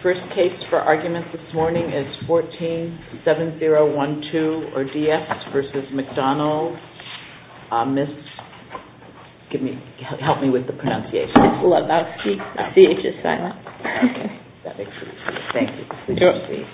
First case for argument this morning is 14-7012 Ordias versus McDonald. Help me with the pronunciation. It's Lebowski. The CH is silent. Okay, that makes it easy. Thank you. Please proceed.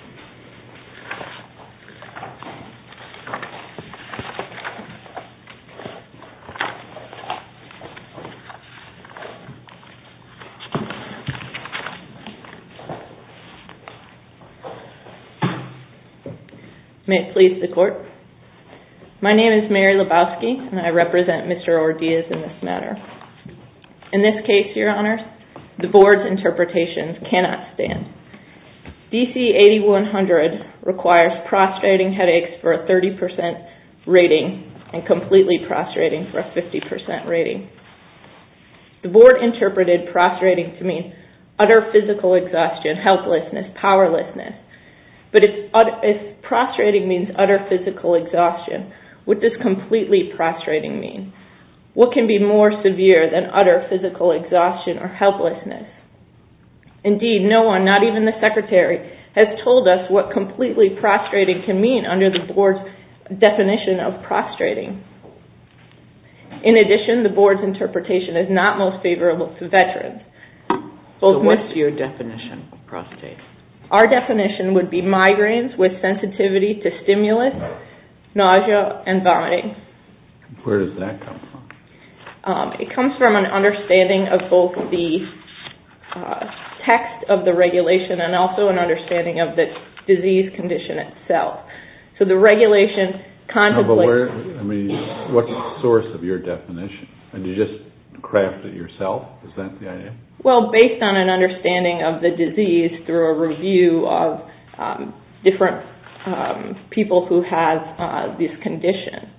May it please the Court. My name is Mary Lebowski, and I represent Mr. Ordias in this matter. In this case, Your Honors, the Board's interpretations cannot stand. DC 8100 requires prostrating headaches for a 30% rating and completely prostrating for a 50% rating. The Board interpreted prostrating to mean utter physical exhaustion, helplessness, powerlessness. But if prostrating means utter physical exhaustion, what does completely prostrating mean? What can be more severe than utter physical exhaustion or helplessness? Indeed, no one, not even the Secretary, has told us what completely prostrating can mean under the Board's definition of prostrating. In addition, the Board's interpretation is not most favorable to veterans. So what's your definition of prostrate? Our definition would be migraines with sensitivity to stimulus, nausea, and vomiting. Where does that come from? It comes from an understanding of both the text of the regulation and also an understanding of the disease condition itself. So the regulation contemplates... what's the source of your definition? And you just craft it yourself? Is that the idea? Well, based on an understanding of the disease through a review of different people who have this condition.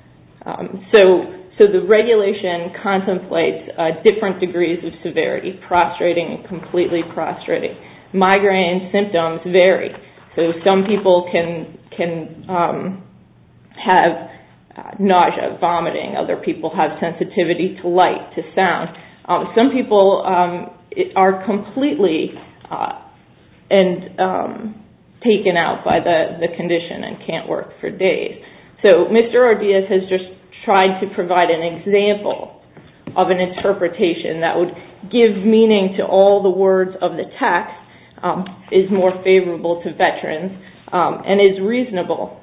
So the regulation contemplates different degrees of severity, prostrating and completely prostrating. Migraine symptoms vary. So some people can have nausea, vomiting. Other people have sensitivity to light, to sound. Some people are completely taken out by the condition and can't work for days. So Mr. Ordias has just tried to provide an example of an interpretation that would give meaning to all the words of the text, is more favorable to veterans, and is reasonable.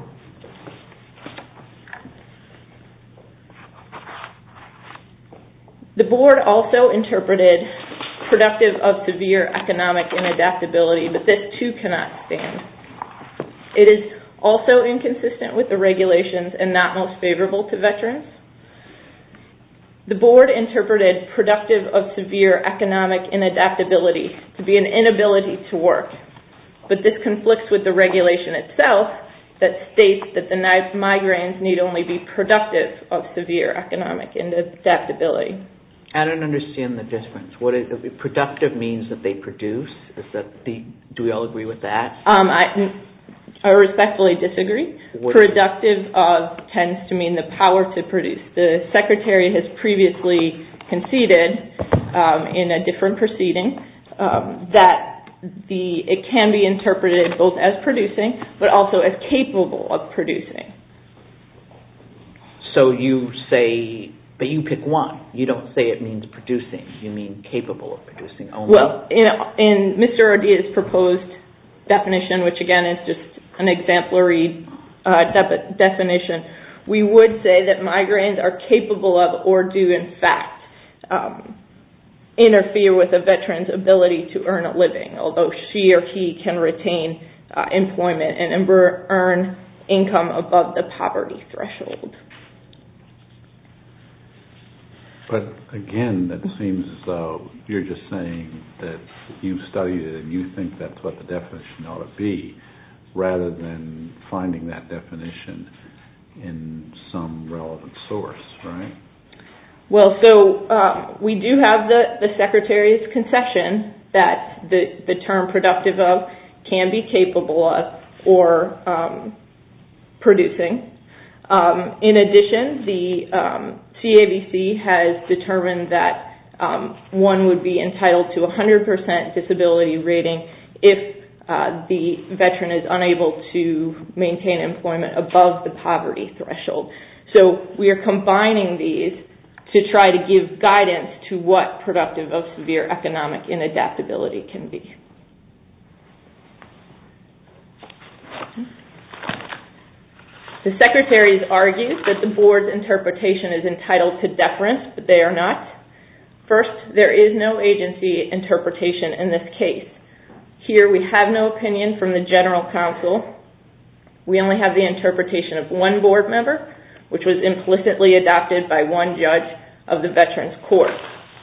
The Board also interpreted productive of severe economic inadaptability, but this too cannot stand. It is also inconsistent with the regulations and not most favorable to veterans. The Board interpreted productive of severe economic inadaptability to be an inability to work, but this conflicts with the regulation itself that states that the migraines need only be productive of severe economic inadaptability. I don't understand the difference. Productive means that they produce. Do we all agree with that? I respectfully disagree. Productive of tends to mean the power to produce. The Secretary has previously conceded in a different proceeding that it can be interpreted both as producing but also as capable of producing. So you say... But you pick one. You don't say it means producing. You mean capable of producing only. Well, in Mr. Ordias' proposed definition, which again is just an exemplary definition, we would say that migraines are capable of or do in fact interfere with a veteran's ability to earn a living, although she or he can retain employment and earn income above the poverty threshold. But again, that seems as though you're just saying that you've studied it and you think that's what the definition ought to be, rather than finding that definition in some relevant source, right? Well, so we do have the Secretary's concession that the term productive of can be capable of or producing. In addition, the CAVC has determined that one would be entitled to 100% disability rating if the veteran is unable to maintain employment above the poverty threshold. So we are combining these to try to give guidance to what productive of severe economic inadaptability can be. The Secretaries argued that the Board's interpretation is entitled to deference, but they are not. First, there is no agency interpretation in this case. Here we have no opinion from the General Counsel. We only have the interpretation of one board member, which was implicitly adopted by one judge of the Veterans Court.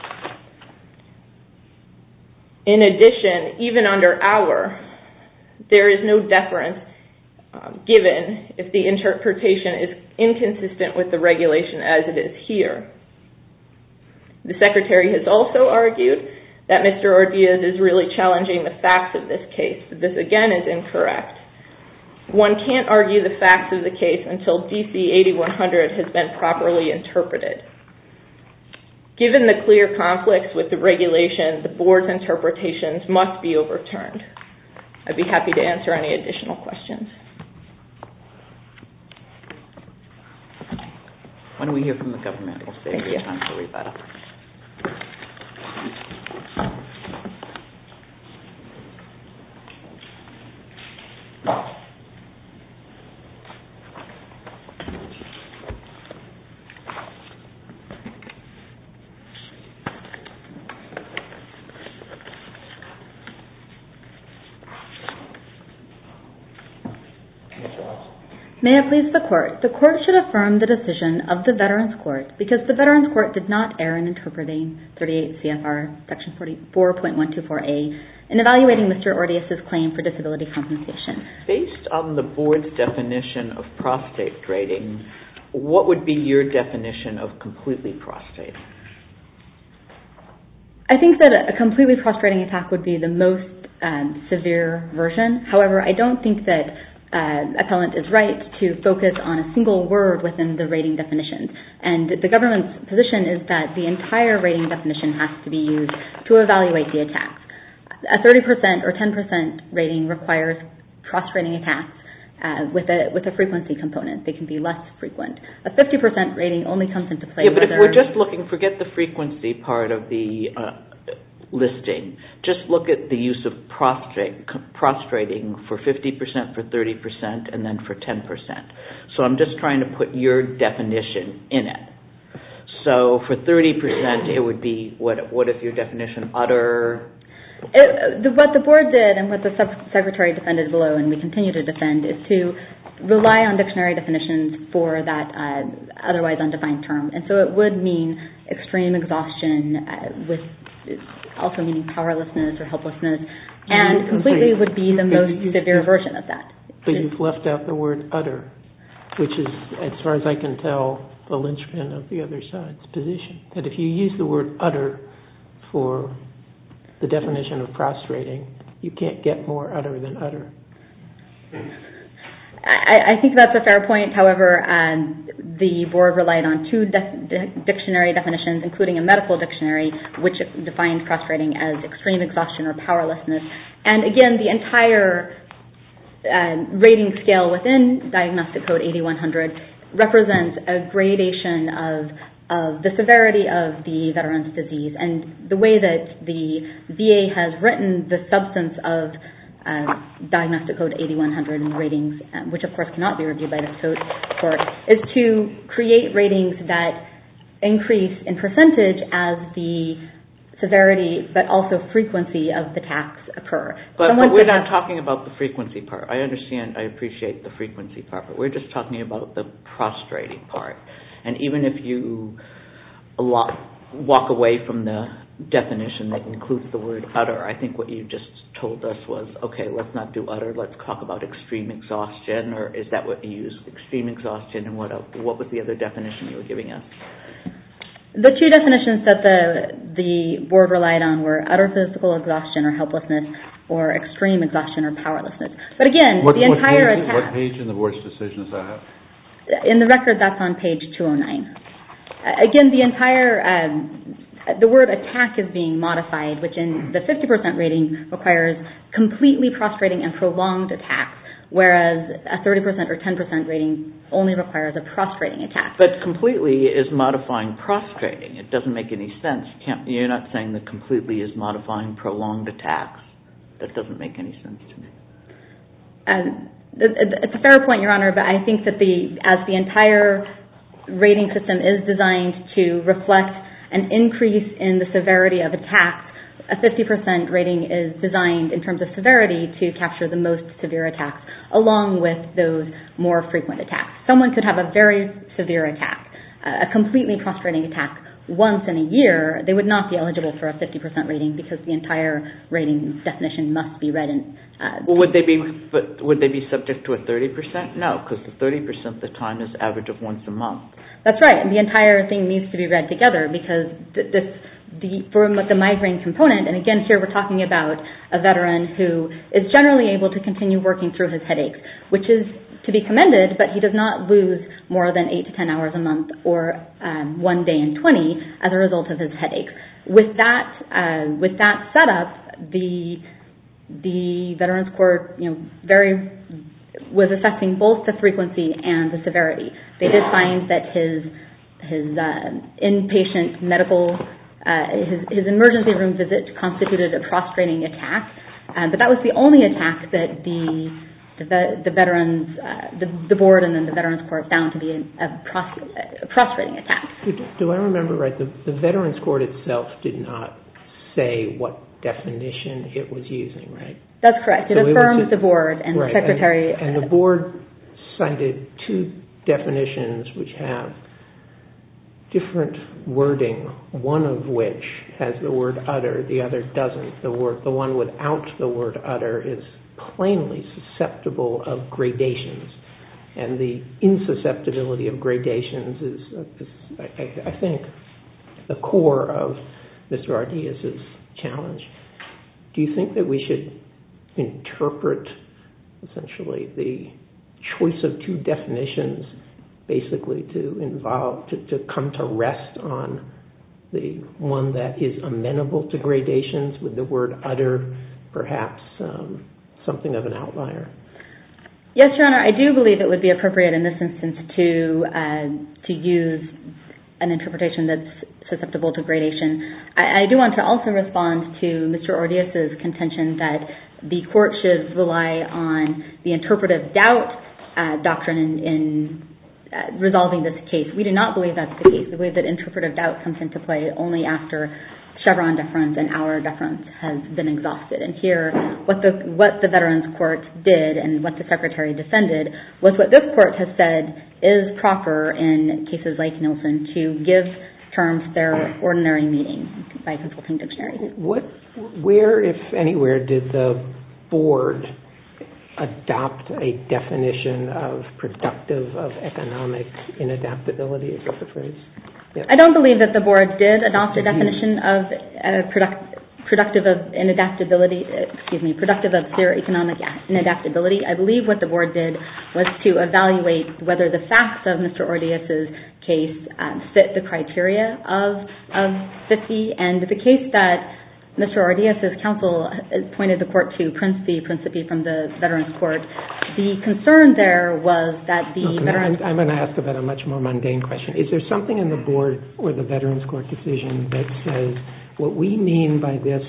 In addition, even under our, there is no deference given if the interpretation is inconsistent with the regulation as it is here. The Secretary has also argued that Mr. Ordiaz is really challenging the facts of this case, but this again is incorrect. One can't argue the facts of the case until DC 8100 has been properly interpreted. Given the clear conflicts with the regulation, the Board's interpretations must be overturned. I'd be happy to answer any additional questions. Why don't we hear from the government? We'll save you time for rebuttal. May it please the Court. The Court should affirm the decision of the Veterans Court because the Veterans Court did not err in interpreting 38 CFR Section 4.124A in evaluating Mr. Ordiaz's claim for disability compensation. Based on the Board's definition of prostrate rating, what would be your definition of completely prostrate? I think that a completely prostrating attack would be the most severe version. However, I don't think that appellant is right to focus on a single word within the rating definitions. And the government's position is that the entire rating definition has to be used to evaluate the attacks. A 30% or 10% rating requires prostrating attacks with a frequency component. They can be less frequent. A 50% rating only comes into play. Yeah, but if we're just looking, forget the frequency part of the listing. Just look at the use of prostrating for 50%, for 30%, and then for 10%. So I'm just trying to put your definition in it. So for 30%, it would be, what is your definition? Utter? What the Board did and what the Secretary defended below, and we continue to defend, is to rely on dictionary definitions for that otherwise undefined term. And so it would mean extreme exhaustion with also meaning powerlessness or helplessness, and completely would be the most severe version of that. But you've left out the word utter, which is, as far as I can tell, the linchpin of the other side's position. That if you use the word utter for the definition of prostrating, you can't get more utter than utter. I think that's a fair point. However, the Board relied on two dictionary definitions, including a medical dictionary, which defined prostrating as extreme exhaustion or powerlessness. And again, the entire rating scale within Diagnostic Code 8100 represents a gradation of the severity of the veteran's disease. And the way that the VA has written the substance of Diagnostic Code 8100 and ratings, which of course cannot be reviewed by this court, is to create ratings that increase in percentage as the severity but also frequency of the attacks occur. But we're not talking about the frequency part. I understand, I appreciate the frequency part, but we're just talking about the prostrating part. And even if you walk away from the definition that includes the word utter, I think what you just told us was, okay, let's not do utter, let's talk about extreme exhaustion, or is that what you used, extreme exhaustion, and what was the other definition you were giving us? The two definitions that the Board relied on were utter physical exhaustion or helplessness, or extreme exhaustion or powerlessness. But again, the entire attack... What page in the Board's decision is that? In the record, that's on page 209. Again, the entire the word attack is being modified, which in the 50% rating requires completely prostrating and prolonged attacks, whereas a 30% or 10% rating only requires a prostrating attack. But completely is modifying prostrating. It doesn't make any sense. You're not saying that completely is modifying prolonged attacks. That doesn't make any sense to me. It's a fair point, Your Honor, but I think that as the entire rating system is designed to reflect an increase in the severity of attacks, a 50% rating is designed in terms of severity to capture the most severe attacks, along with those more frequent attacks. Someone could have a very severe attack, a completely prostrating attack once in a year. They would not be eligible for a 50% rating because the entire rating definition must be read in. Would they be subject to a 30%? No, because the 30% the time is average of once a month. That's right, and the entire thing needs to be read together because for the migraine component, and again here we're talking about a veteran who is generally able to continue working through his headaches, which is to be commended, but he does not lose more than 8 to 10 hours a month or 1 day in 20 as a result of his headaches. With that setup, the Veterans Court was assessing both the frequency and the severity. They did find that his inpatient medical, his emergency room visit constituted a prostrating attack, but that was the only attack that the veterans, the board and then the Veterans Court found to be a prostrating attack. Do I remember right? The Veterans Court itself did not say what definition it was using, right? That's correct. It affirmed the board and the secretary. And the board cited two definitions which have different wording, one of which has the word utter, the other doesn't. The one without the word utter is plainly susceptible of gradations, and the insusceptibility of gradations is I think, the core of Mr. Ardiaz's challenge. Do you think that we should interpret essentially the choice of two definitions basically to come to rest on the one that is amenable to gradations, with the word utter perhaps something of an outlier? Yes, Your Honor, I do believe it would be appropriate in this instance to use an interpretation that's susceptible to gradation. I do want to also respond to Mr. Ardiaz's contention that the court should rely on the interpretive doubt doctrine in resolving this case. We do not believe that's the case. We believe that interpretive doubt comes into play only after Chevron deference and our deference has been exhausted. And here, what the Veterans Court did and what the Secretary defended was what this court has said is proper in cases like Nielsen, to give terms their ordinary meaning by consulting dictionaries. Where, if anywhere, did the board adopt a definition of productive of economic inadaptability? Is that the phrase? Yes. I don't believe that the board did adopt a definition of productive of severe economic inadaptability. I believe what the board did was to evaluate whether the facts of Mr. Ardiaz's case fit the criteria of 50, and the case that Mr. Ardiaz's counsel pointed the court to, Principi from the Veterans Court, the concern there was that the Veterans... I'm going to ask about a much more mundane question. Is there something in the board or the Veterans Court decision that says what we mean by this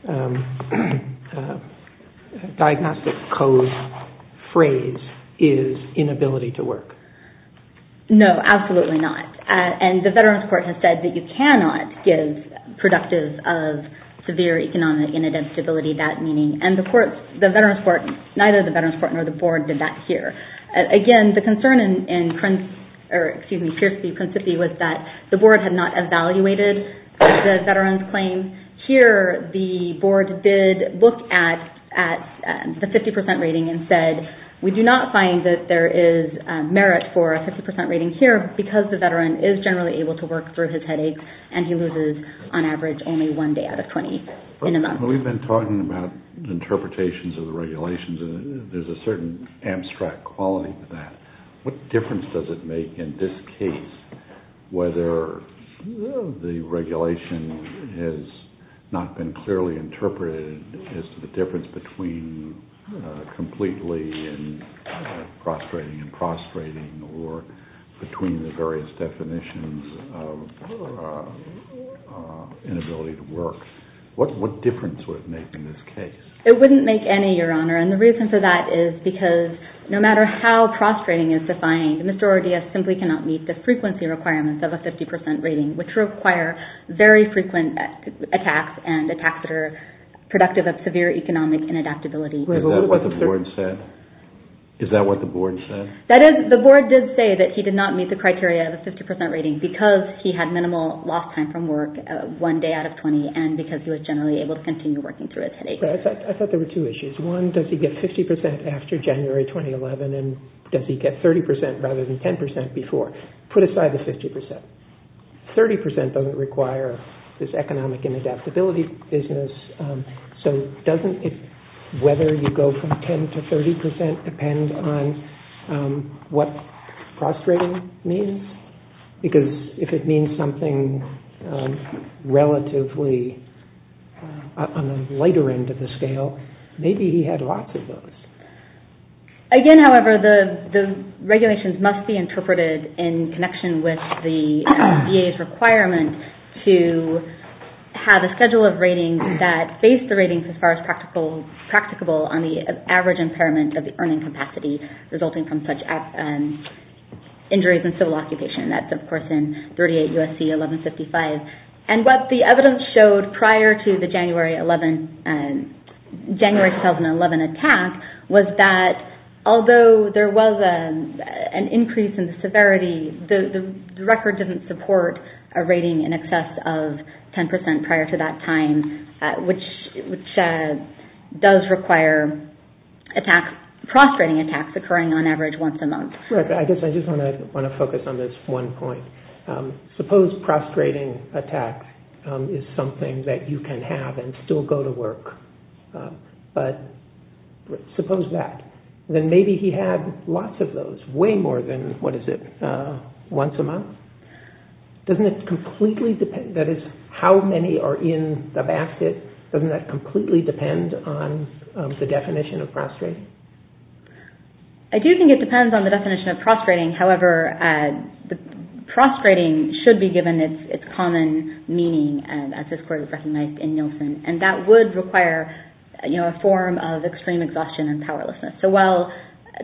diagnostic code phrase is inability to work? No, absolutely not. And the Veterans Court has said that you cannot give productive of severe economic inadaptability that meaning. And the Veterans Court, neither the Veterans Court nor the board did that here. Again, the concern in Principi was that the board had not evaluated the veterans' claim. Here, the board did look at the 50% rating and said, we do not find that there is merit for a 50% rating here because the veteran is generally able to work through his headaches and he loses, on average, only 1 day out of 20 in a month. We've been talking about interpretations of the regulations, and there's a certain abstract quality to that. What difference does it make in this case whether the regulation has not been clearly interpreted as to the difference between completely and prostrating and prostrating, or between the various definitions of inability to work. What difference would it make in this case? It wouldn't make any, Your Honor, and the reason for that is because no matter how prostrating is defined, Mr. Ordias simply cannot meet the frequency requirements of a 50% rating, which require very frequent attacks and attacks that are productive of severe economic inadaptability. Is that what the board said? Is that what the board said? That is, the board did say that he did not meet the criteria of a 50% rating because he had minimal lost time from work, 1 day out of 20, and because he was generally able to continue working through his headache. Right, I thought there were two issues. One, does he get 50% after January 2011, and does he get 30% rather than 10% before? Put aside the 50%. 30% doesn't require this economic inadaptability business, so doesn't it, whether you go from 10 to 30% depend on what prostrating means? Because if it means something relatively on the lighter end of the scale, maybe he had lots of those. Again, however, the regulations must be interpreted in connection with the VA's requirement to have a schedule of ratings that base the ratings as far as practicable on the average impairment of the earning capacity resulting from such injuries in civil occupation. That's, of course, in 38 U.S.C. 1155. And what the evidence showed prior to the January 2011 attack was that although there was an increase in the severity, the record didn't support a rating in excess of 10% prior to that time, which does require prostrating attacks occurring on average once a month. Right, but I guess I just want to focus on this one point. Suppose prostrating attack is something that you can have and still go to work, but suppose that. Then maybe he had lots of those, way more than, once a month? Doesn't it completely depend, that is, how many are in the basket, doesn't that completely depend on the definition of prostrating? I do think it depends on the definition of prostrating. However, the prostrating should be given its common meaning, as this court has recognized in Nielsen, and that would require a form of extreme exhaustion and powerlessness. So while a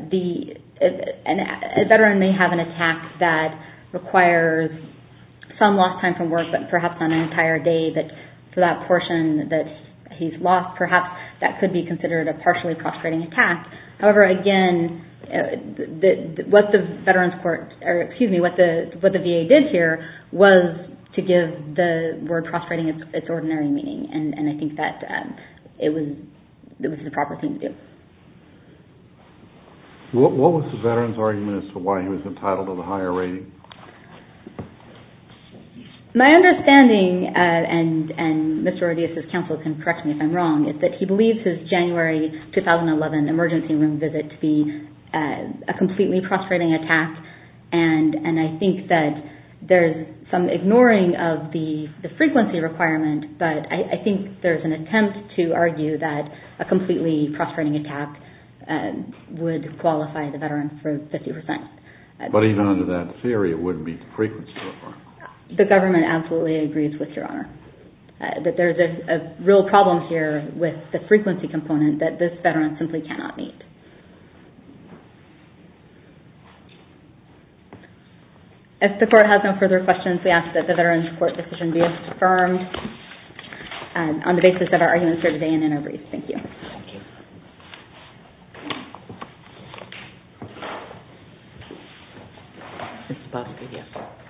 veteran may have an attack that requires some lost time from work, but perhaps not an entire day, but for that portion that he's lost, perhaps that could be considered a partially prostrating attack. However, again, what the VA did here was to give the word prostrating its ordinary meaning, and I think that it was the proper thing to do. What was the veteran's argument as to why he was entitled to the higher rating? My understanding, and Mr. Ordias' counsel can correct me if I'm wrong, is that he believes his January 2011 emergency room visit to be a completely prostrating attack, and I think that there's some ignoring of the frequency requirement, but I think there's an attempt to argue that a completely prostrating attack would qualify the veteran for 50%. But even under that theory, it wouldn't be the frequency requirement. The government absolutely agrees with Your Honor that there's a real problem here with the frequency component that this veteran simply cannot meet. If the court has no further questions, we ask that the Veterans Court decision be affirmed on the basis of our arguments here today and in our brief. Thank you. Thank you. Ms. Bosky, yes.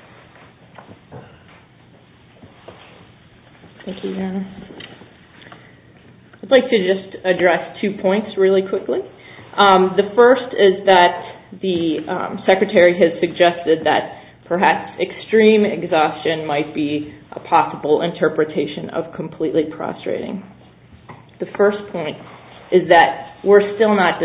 Thank you, Your Honor. I'd like to just address 2 points really quickly. The first is that the Secretary has suggested that perhaps extreme exhaustion might be a possible interpretation of completely prostrating. The first point is that we're still not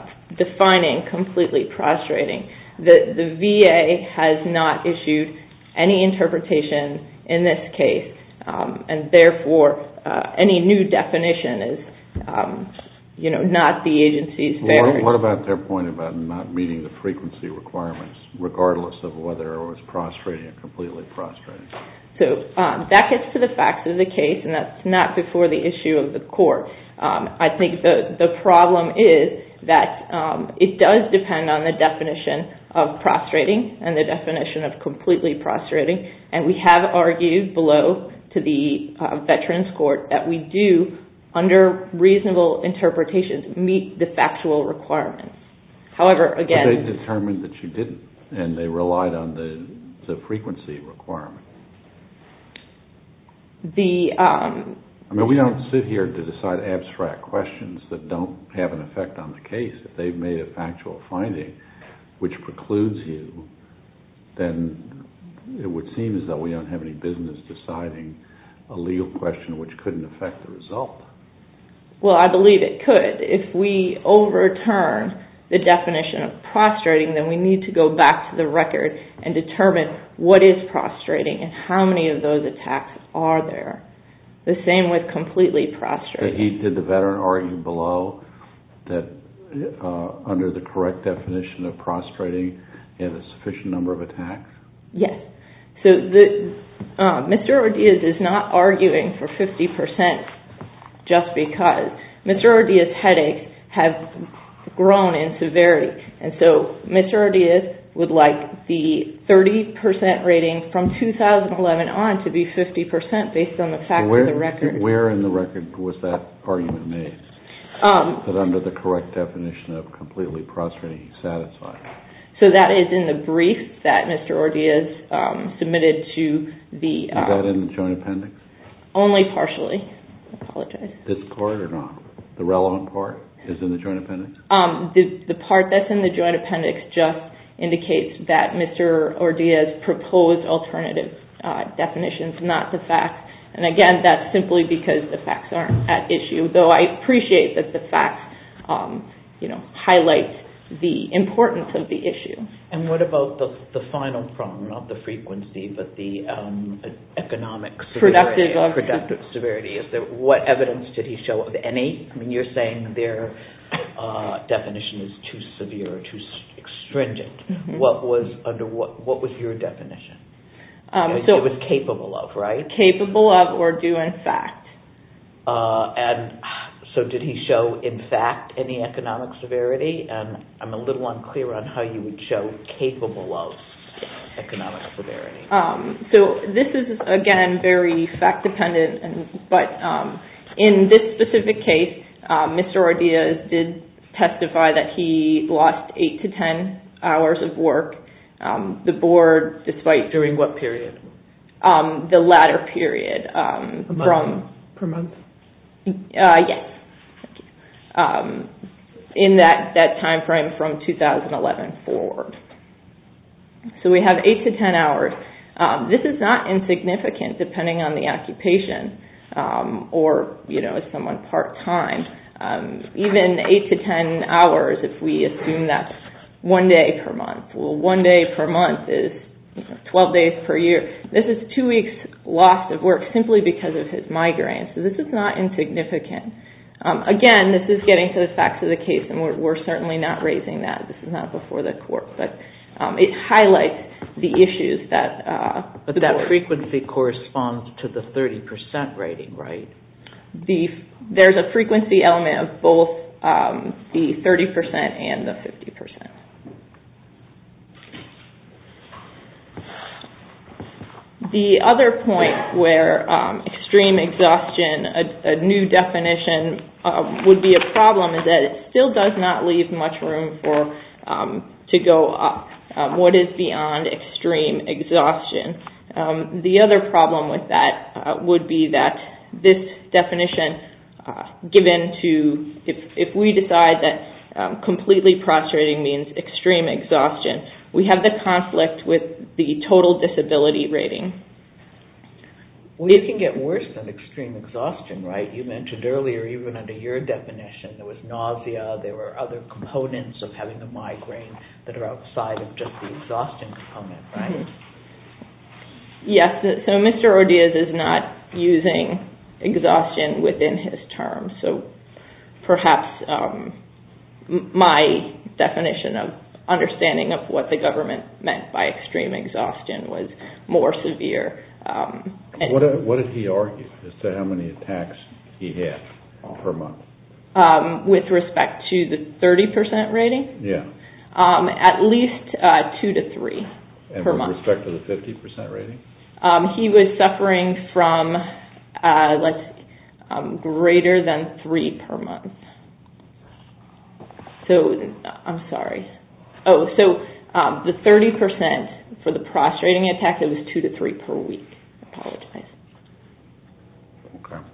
defining completely prostrating. The VA has not issued any interpretation in this case, and therefore any new definition is, not the agency's bearing. What about their point about not meeting the frequency requirements, regardless of whether it was prostrating or completely prostrating? So that gets to the facts of the case, and that's not before the issue of the court. I think the problem is that it does depend on the definition of prostrating and the definition of completely prostrating, and we have argued below to the Veterans Court that we do, under reasonable interpretations, meet the factual requirements. However, again... But they determined that you didn't, and they relied on the frequency requirement. We don't sit here to decide abstract questions that don't have an effect on the case. If they've made a factual finding which precludes you, then it would seem as though we don't have any business deciding a legal question which couldn't affect the result. Well, I believe it could. If we overturn the definition of prostrating, then we need to go back to the record and determine what is prostrating and how many of those attacks are there. The same with completely prostrating. Did the veteran argue below that under the correct definition of prostrating, he had a sufficient number of attacks? Yes. So Mr. Ordiaz is not arguing for 50% just because. Mr. Ordiaz's headaches have grown in severity, and so Mr. Ordiaz would like the 30% rating from 2011 on to be 50% based on the facts of the record. Where in the record was that argument made? That under the correct definition of completely prostrating, he's satisfied? So that is in the brief that Mr. Ordiaz submitted to the... Is that in the joint appendix? Only partially. I apologize. This part or not? The relevant part is in the joint appendix? The part that's in the joint appendix just indicates that Mr. Ordiaz proposed alternative definitions, not the facts. And again, that's simply because the facts aren't at issue, though I appreciate that the facts highlight the importance of the issue. And what about the final problem, not the frequency, but the economic severity? Productive severity. What evidence did he show of any? I mean, you're saying their definition is too severe or too stringent. Mm-hmm. What was your definition? It was capable of, right? Capable of or due in fact. And so did he show, in fact, any economic severity? And I'm a little unclear on how you would show capable of economic severity. So this is, again, very fact-dependent, but in this specific case, Mr. Ordiaz did testify that he lost 8 to 10 hours of work. The board, despite... During what period? The latter period. Per month? Yes. In that time frame from 2011 forward. So we have 8 to 10 hours. This is not insignificant depending on the occupation or, is someone part-time. Even 8 to 10 hours if we assume that's 1 day per month. Well, 1 day per month is 12 days per year. This is 2 weeks lost of work simply because of his migraine. So this is not insignificant. Again, this is getting to the facts of the case, and we're certainly not raising that. This is not before the court. But it highlights the issues that But that frequency corresponds to the 30% rating, right? There's a frequency element of both the 30% and the 50%. The other point where extreme exhaustion, a new definition, would be a problem is that it still does not leave much room to go up. What is beyond extreme exhaustion? The other problem with that would be that this definition, given to, if we decide that completely prostrating means extreme exhaustion, we have the conflict with the total disability rating. Well, it can get worse than extreme exhaustion, right? You mentioned earlier, even under your definition, there was nausea, there were other components of having a migraine that are outside of just the exhaustion component, right? Yes, so Mr. Ordiaz is not using exhaustion within his term, so perhaps my definition of understanding of what the government meant by extreme exhaustion was more severe. What did he argue as to how many attacks he had per month? With respect to the 30% rating? Yeah. At least 2 to 3 per month. And with respect to the 50% rating? He was suffering from greater than 3 per month. So, I'm sorry. Oh, so the 30% for the prostrating attack, it was 2 to 3 per week. I apologize. Okay.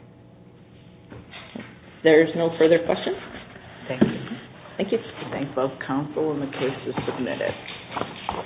There's no further questions? Thank you. Thank you. Thank both counsel, and the case is submitted.